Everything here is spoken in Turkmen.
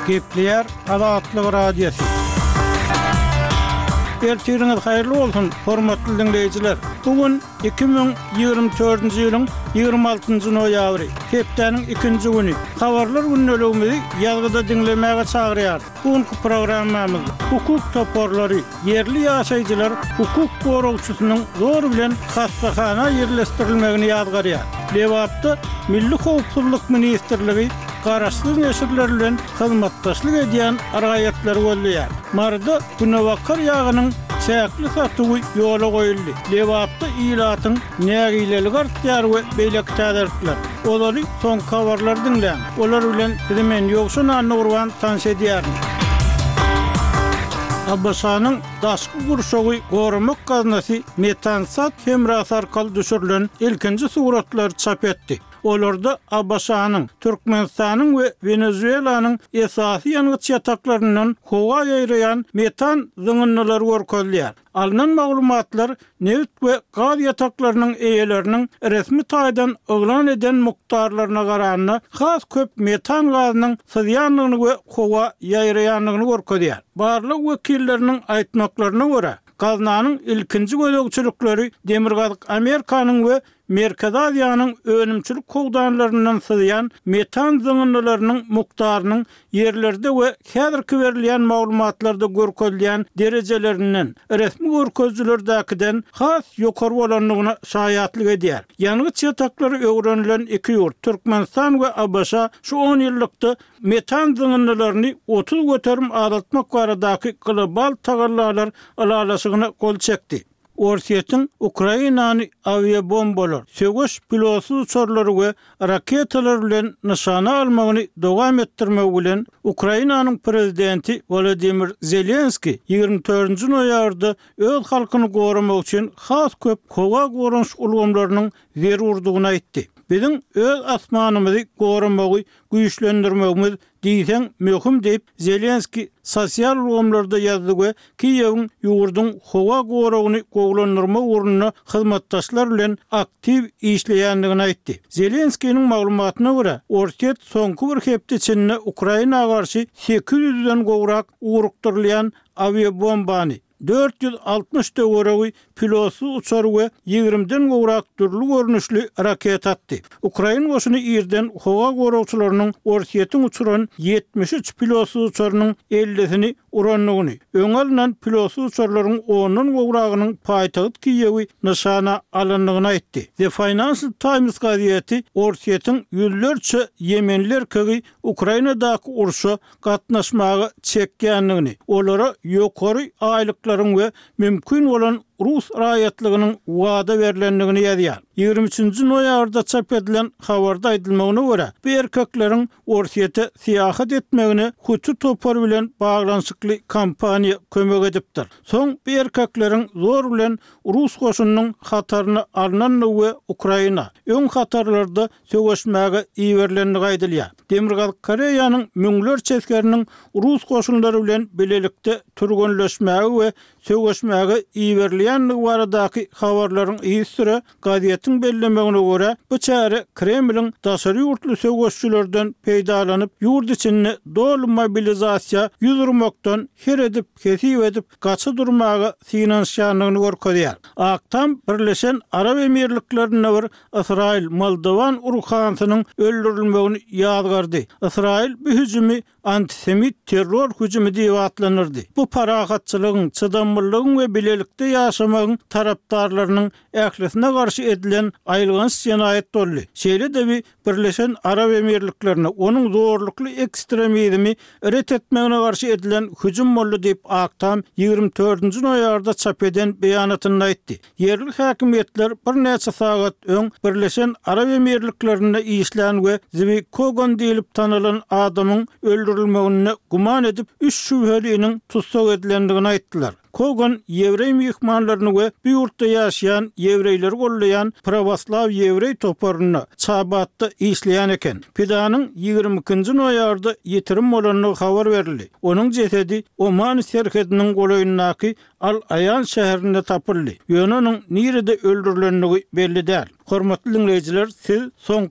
Gepleyer Azatlyk Radiosu. Ertiriniz hayırlı olsun, hormatly dinleyijiler. Bugün 2024-nji ýylyň 26-njy noýabry, hepdeniň 2-nji güni. Habarlar günnäligimizi ýazgyda dinlemäge çagyrýar. Bugünkü programmamyz hukuk toporlary, yerli ýaşaýjylar hukuk goragçysynyň zor bilen hassahana ýerleşdirilmegini ýazgarýar. Lewapda Milli Howpsuzlyk Ministrligi garaşsyz neşirler bilen hyzmatdaşlyk edýän argaýatlar bolýar. Marda Günewakar ýagynyň çäkli satygy ýola goýuldy. Lewapda ýylatyň nägilelik artýar we beýlek täderler. Olary soň habarlar dinlän. Olar bilen bilen ýokşuna nurwan tanş edýär. Abbasanyň daşky gurşagy gorumak gaznasy Metansat hemrasy arkaly düşürilen ilkinji suratlar çap etdi. Olarda Abbasanyň Türkmenistanyň we Venezuelanyň esasy ýangıç ýataklaryndan howa ýaýraýan metan zyňynlary görkezýär. Alynan maglumatlar neft we gaz ýataklarynyň eýeleriniň resmi taýdan oglan eden muktarlaryna garanyna has köp metan gazynyň sızýanlygyny we howa ýaýraýanlygyny görkezýär. Barlyk wekilleriniň aýtmaklaryna görä, gaznanyň ilkinji gözegçilikleri Demirgazyk Amerikanyň we Merkezi Aziýanyň önümçilik kogdanlaryndan sızýan metan zyňynlarynyň muktarynyň ýerlerde we häzirki berilýän maglumatlarda görkezilýän derejelerinden resmi görkezjilerdäkiden has ýokary bolanlygyna şaýatlyk edýär. Ýangıç ýataklary öwrenilen iki ýurt Türkmenistan we Abşa şu 10 ýyllykda metan zyňynlaryny 30 göterim azaltmak baradaky global tagallarlar alalaşygyna gol çekdi. Orsiýetiň Ukrainany aviabombalar, söwüş pilotsuz uçurlary we raketalar bilen nyşana almagyny dowam etdirmek bilen Ukrainanyň prezidenti Volodymyr Zelenski 24-nji noýabryda öz halkyny goramak üçin has köp howa gorunç ulgamlarynyň zerurdygyny aýtdy. Bizim öz asmanymyzy goramagy güýçlendirmegimiz diýsen möhüm diýip Zelenski sosial ulgamlarda ýazdy we Kiýewiň ýurduň howa goragyny gowlandyrma urunyna hyzmatdaşlar bilen aktiv işleýändigini aýtdy. Zelenskiň maglumatyna görä, Orsiýet soňky bir hepde içinde Ukrainaga garşy 800-den gowrak urukdyrylýan aviabombany 460 döwregi pilotsuz uçar we 20-den gowrak türlü görnüşli raket atdy. Ukraina goşuny ýerden howa goragçylarynyň Orsiýetiň uçuran 73 pilotsuz uçarynyň 50-sini uranlygyny, öň alynan pilotsuz uçarlaryň 10-nyň gowragynyň paýtagyt Kiýewi nyşana alanlygyny aýtdy. The Financial Times gazieti Orsiýetiň ýüzlerçe Yemenler kögi Ukrainadaky urşa gatnaşmagy çekýänligini, olara ýokary aýlyklaryň we mümkin bolan Rus raýatlygynyň wada berilenligini ýazýar. 23-nji noýabrda çap edilen habarda aýdylmagyna görä, bu erkekleriň Orsiýete syýahat etmegine hutu topar bilen baglanşykly kampaniýa kömek edipdir. Soň bu erkekleriň zor bilen Rus goşunynyň hataryny alnanly we Ukraina öň hatarlarda söwüşmäge iýerlenligi aýdylýar. Demirgazyk Koreýanyň müňler çeskeriniň Rus goşunlary bilen bilelikde turgunleşmäge we söwüşmäge iýerlenligi baradaky habarlaryň ýysyra gazietiň bellemegine görä, bu çäre Kremliň daşary ýurtly söwüşçülerden peýdalanyp ýurt içinde dolu mobilizasiýa ýüzürmekden her edip, kesip edip gaçy durmagy finansiýanlygyny görkezýär. Aktam Birleşen Arab Emirliklerine bir Israil Moldovan urukhansynyň öldürilmegini ýazgardy. Israil bu hüjümi antisemit terror hüjümi diýip atlanyrdy. Bu parahatçylygyň, çydamlygyň we bilelikde ýaşamagyň tarapdarlarynyň ählisine garşy edilen aýlgans ýenaýet boldy. Şeýle de Birleşen Arab Emirliklerine onuň zorlukly ekstremizmi ret etmegine garşy edilen hüjüm boldy diýip Aktam 24-nji noýabrda çap eden beýanatyny aýtdy. Yerli häkimetler bir näçe sagat öň Birleşen Arab Emirliklerine işlän we Zvi Kogan diýilip tanylan adamyň öldürilmegine guman edip 3 şübheliniň tutsak edilendigini aýtdylar. Kogan Ýewrey mihmanlaryny we bu ýurtda ýaşaýan ýewreýleri gollaýan Pravoslav ýewrey toparyny çabatda işleýän eken. Pidanyň 22-nji noýabrda ýetirim bolanyny habar berildi. Onuň jesedi Oman serhediniň goýundaky Al-Ayan şäherinde tapyldy. Ýöne onuň nirede öldürilenligi belli däl. Hormatly dinleyijiler, siz soňky